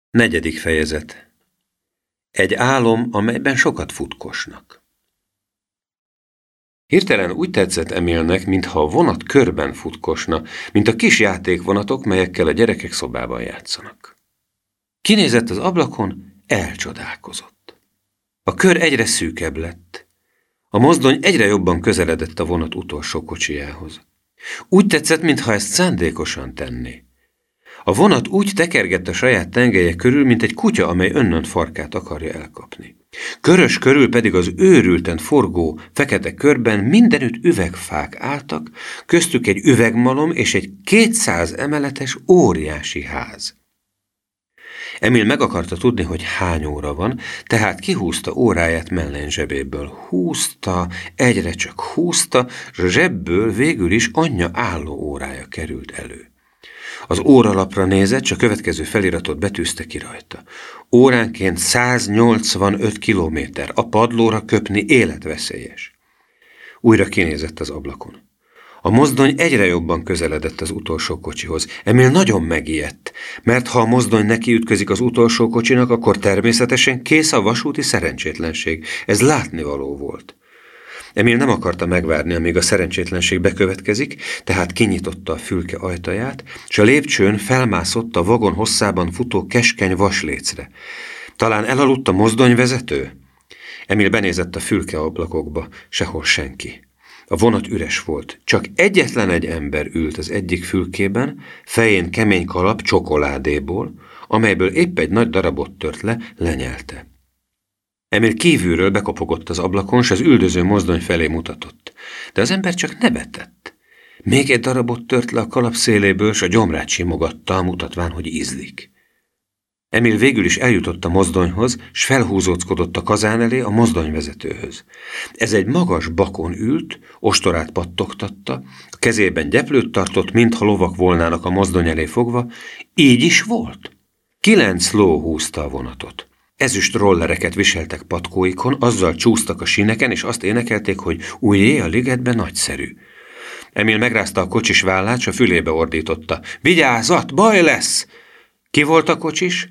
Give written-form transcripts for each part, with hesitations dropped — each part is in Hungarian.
Negyedik fejezet. Egy álom, amelyben sokat futkosnak. Hirtelen úgy tetszett Emilnek, mintha a vonat körben futkosna, mint a kis játékvonatok, melyekkel a gyerekek szobában játszanak. Kinézett az ablakon, elcsodálkozott. A kör egyre szűkebb lett. A mozdony egyre jobban közeledett a vonat utolsó kocsijához. Úgy tetszett, mintha ezt szándékosan tenné. A vonat úgy tekergett a saját tengelye körül, mint egy kutya, amely önnönt farkát akarja elkapni. Körös körül pedig az őrülten forgó, fekete körben mindenütt üvegfák álltak, köztük egy üvegmalom és egy 200 emeletes óriási ház. Emil meg akarta tudni, hogy hány óra van, tehát kihúzta óráját mellén zsebéből. Húzta, egyre csak húzta, és a zsebből végül is anyja álló órája került elő. Az óralapra nézett, és a következő feliratot betűzte ki rajta. Óránként 185 kilométer, a padlóra köpni életveszélyes. Újra kinézett az ablakon. A mozdony egyre jobban közeledett az utolsó kocsihoz. Emil nagyon megijedt, mert ha a mozdony nekiütközik az utolsó kocsinak, akkor természetesen kész a vasúti szerencsétlenség. Ez látnivaló volt. Emil nem akarta megvárni, amíg a szerencsétlenség bekövetkezik, tehát kinyitotta a fülke ajtaját, és a lépcsőn felmászott a vagon hosszában futó keskeny vaslécre. Talán elaludt a mozdonyvezető? Emil benézett a fülke ablakokba, sehol senki. A vonat üres volt, csak egyetlen egy ember ült az egyik fülkében, fején kemény kalap csokoládéból, amelyből épp egy nagy darabot tört le, lenyelte. Emil kívülről bekopogott az ablakon, s az üldöző mozdony felé mutatott. De az ember csak nevetett. Még egy darabot tört le a kalap széléből, s a gyomrát simogatta, mutatván, hogy ízlik. Emil végül is eljutott a mozdonyhoz, s felhúzóckodott a kazán elé a mozdonyvezetőhöz. Ez egy magas bakon ült, ostorát pattogtatta, a kezében gyeplőt tartott, mintha lovak volnának a mozdony elé fogva. Így is volt. 9 ló húzta a vonatot. Ezüst rollereket viseltek patkóikon, azzal csúsztak a síneken, és azt énekelték, hogy újjé a ligetben nagyszerű. Emil megrázta a kocsis vállát, s a fülébe ordította. Vigyázat, baj lesz! Ki volt a kocsis?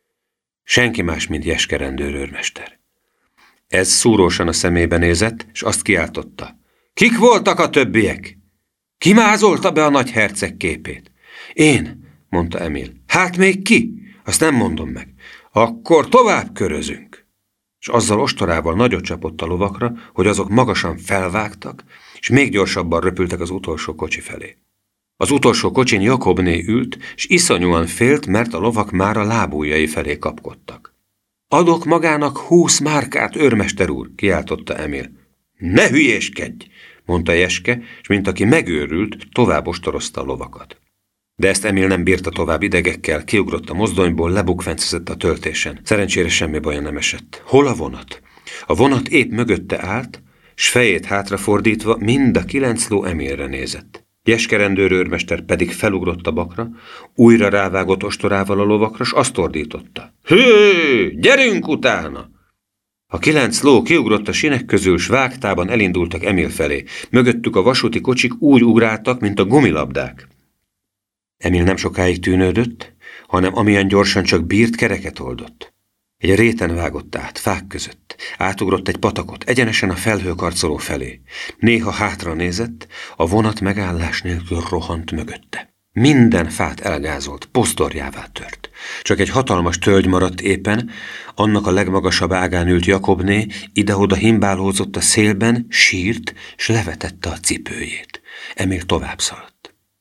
Senki más, mint Jeske rendőrőrmester. Ez szúrósan a szemébe nézett, és azt kiáltotta. Kik voltak a többiek? Ki mázolta be a nagyherceg képét? Én, mondta Emil. Hát még ki? Azt nem mondom meg. Akkor tovább körözünk. És azzal ostorával nagyot csapott a lovakra, hogy azok magasan felvágtak, és még gyorsabban röpültek az utolsó kocsi felé. Az utolsó kocsin Jakobné ült, és iszonyúan félt, mert a lovak már a lábujjai felé kapkodtak. Adok magának 20 márkát, őrmester úr, kiáltotta Emil. Ne hülyéskedj, mondta Jeske, és mint aki megőrült, tovább ostorozta a lovakat. De ezt Emil nem bírta tovább idegekkel, kiugrott a mozdonyból, lebukfencezett a töltésen. Szerencsére semmi baja nem esett. Hol a vonat? A vonat épp mögötte állt, s fejét hátrafordítva mind a 9 ló Emilre nézett. Jeske rendőrőrmester pedig felugrott a bakra, újra rávágott ostorával a lovakra, s azt ordította. Hű, gyerünk utána! A 9 ló kiugrott a sinek közül, s vágtában elindultak Emil felé. Mögöttük a vasúti kocsik úgy ugráltak, mint a gumilabdák. Emil nem sokáig tűnődött, hanem amilyen gyorsan csak bírt, kereket oldott. Egy réten vágott át, fák között, átugrott egy patakot, egyenesen a felhőkarcoló felé. Néha hátra nézett, a vonat megállás nélkül rohant mögötte. Minden fát elgázolt, pozdorjává tört. Csak egy hatalmas tölgy maradt éppen, annak a legmagasabb ágán ült Jakobné, ide-oda himbálózott a szélben, sírt, s levetette a cipőjét. Emil tovább szaladt.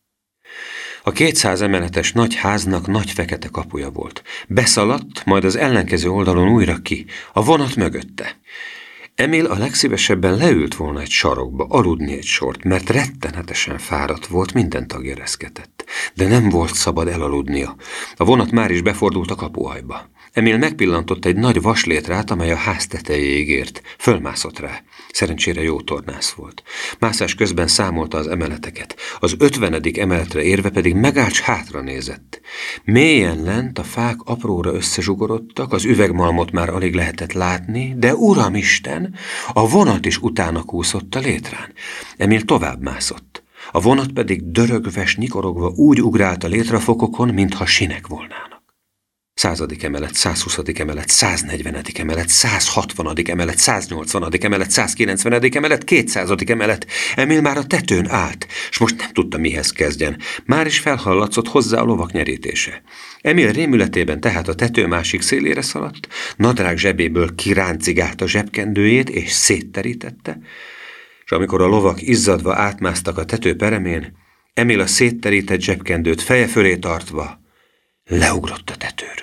A 200 emeletes nagy háznak nagy fekete kapuja volt. Beszaladt, majd az ellenkező oldalon újra ki, a vonat mögötte. Emil a legszívesebben leült volna egy sarokba, aludni egy sort, mert rettenetesen fáradt volt, minden tagja reszketett. De nem volt szabad elaludnia. A vonat már is befordult a kapuajba. Emil megpillantott egy nagy vaslétrát, amely a ház tetejéig ért. Fölmászott rá. Szerencsére jó tornász volt. Mászás közben számolta az emeleteket. Az 50. emeletre érve pedig megállt, s hátra nézett. Mélyen lent a fák apróra összezsugorodtak, az üvegmalmot már alig lehetett látni, de uramisten, a vonat is utána kúszott a létrán. Emil tovább mászott. A vonat pedig dörögve s nyikorogva úgy ugrált a létrafokokon, mintha sinek volnának. 100. emelet, 120. emelet, 140. emelet, 160. emelet, 180. emelet, 190. emelet, 200. emelet. Emil már a tetőn állt, s most nem tudta, mihez kezdjen. Már is felhallatszott hozzá a lovak nyerítése. Emil rémületében tehát a tető másik szélére szaladt, nadrág zsebéből kiráncigált a zsebkendőjét és szétterítette, és amikor a lovak izzadva átmásztak a tető peremén, Emil a szétterített zsebkendőt feje fölé tartva leugrott a tetőről.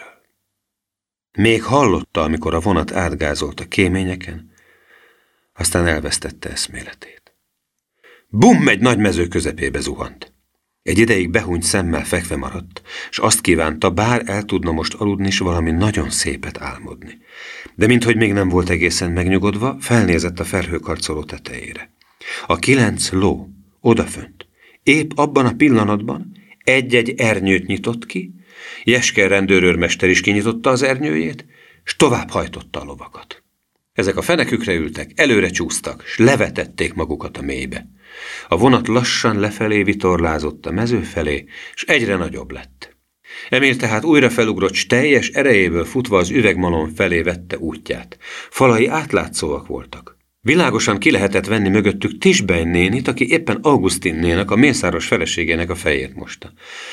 Még hallotta, amikor a vonat átgázolt a kéményeken, aztán elvesztette eszméletét. Bum, egy nagy mező közepébe zuhant. Egy ideig behúnyt szemmel fekve maradt, és azt kívánta, bár el tudna most aludni, s valami nagyon szépet álmodni. De minthogy még nem volt egészen megnyugodva, felnézett a felhőkarcoló tetejére. A 9 ló odafönt, épp abban a pillanatban egy-egy ernyőt nyitott ki, Jeske rendőrőrmester is kinyitotta az ernyőjét, s tovább hajtotta a lovakat. Ezek a fenekükre ültek, előre csúsztak, s levetették magukat a mélybe. A vonat lassan lefelé vitorlázott a mező felé, s egyre nagyobb lett. Emil tehát újra felugrott, s teljes erejéből futva az üvegmalom felé vette útját. Falai átlátszóak voltak. Világosan ki lehetett venni mögöttük Tisbein nénit, aki éppen Augustinnének, a mészáros feleségének a fejét mosta.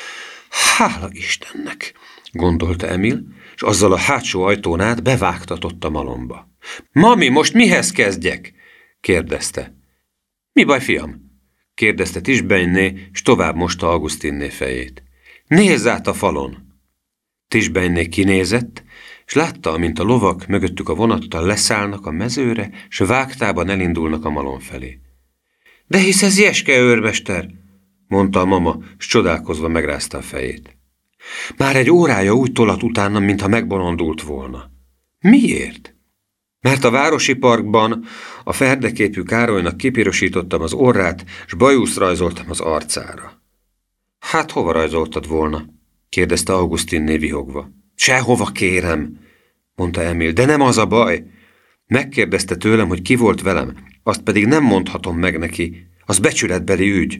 Hála Istennek, gondolta Emil, és azzal a hátsó ajtón át bevágtatott a malomba. Mami, most mihez kezdjek? Kérdezte. Mi baj, fiam? Kérdezte Tisbeinné, és tovább mosta Augustinné fejét. Nézz át a falon! Tisbeinné kinézett, és látta, amint a lovak mögöttük a vonattal leszállnak a mezőre, s vágtában elindulnak a malom felé. De hisz ez Jeske őrmester, mondta a mama, s csodálkozva megrázta a fejét. Már egy órája úgy tolat utána, mintha megbolondult volna. Miért? Mert a városi parkban a ferdeképű Károlynak kipirosítottam az orrát, s bajuszt rajzoltam az arcára. Hát hova rajzoltad volna? Kérdezte Augustinné vihogva. Sehova, kérem, mondta Emil, de nem az a baj. Megkérdezte tőlem, hogy ki volt velem, azt pedig nem mondhatom meg neki, az becsületbeli ügy.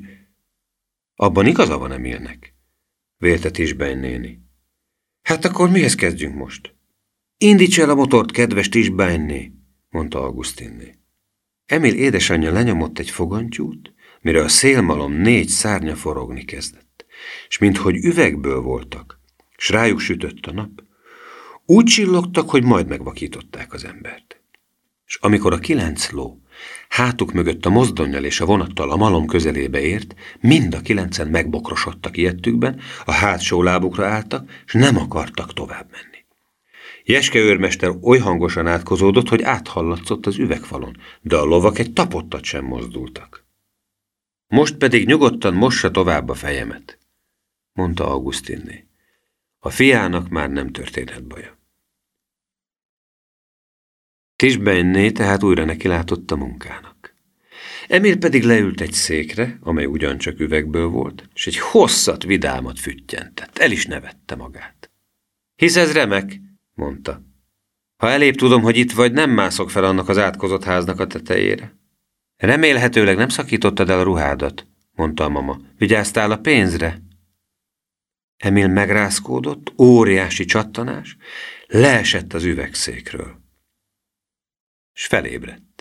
Abban igaza van Emilnek, vélte Tisbein néni. Hát akkor mihez kezdjünk most? Indíts el a motort, kedves Tisbeinné, mondta Augustinné. Emil édesanyja lenyomott egy fogantyút, mire a szélmalom 4 szárnya forogni kezdett, és minthogy üvegből voltak, s rájuk sütött a nap, úgy csillogtak, hogy majd megvakították az embert. És amikor a 9 ló hátuk mögött a mozdonnyal és a vonattal a malom közelébe ért, mind a 9-en megbokrosodtak ijedtükben, a hátsó lábukra álltak, és nem akartak tovább menni. Jeske őrmester oly hangosan átkozódott, hogy áthallatszott az üvegfalon, de a lovak egy tapottat sem mozdultak. Most pedig nyugodtan mossa tovább a fejemet, mondta Augustinné. A fiának már nem történhet baja. Tisbeinné tehát újra nekilátott a munkának. Emil pedig leült egy székre, amely ugyancsak üvegből volt, és egy hosszat, vidámat füttyentett. El is nevette magát. Hisz ez remek, mondta. Ha elébb tudom, hogy itt vagy, nem mászok fel annak az átkozott háznak a tetejére. Remélhetőleg nem szakítottad el a ruhádat, mondta a mama. Vigyáztál a pénzre? Emil megrázkódott, óriási csattanás, leesett az üvegszékről, s felébredt.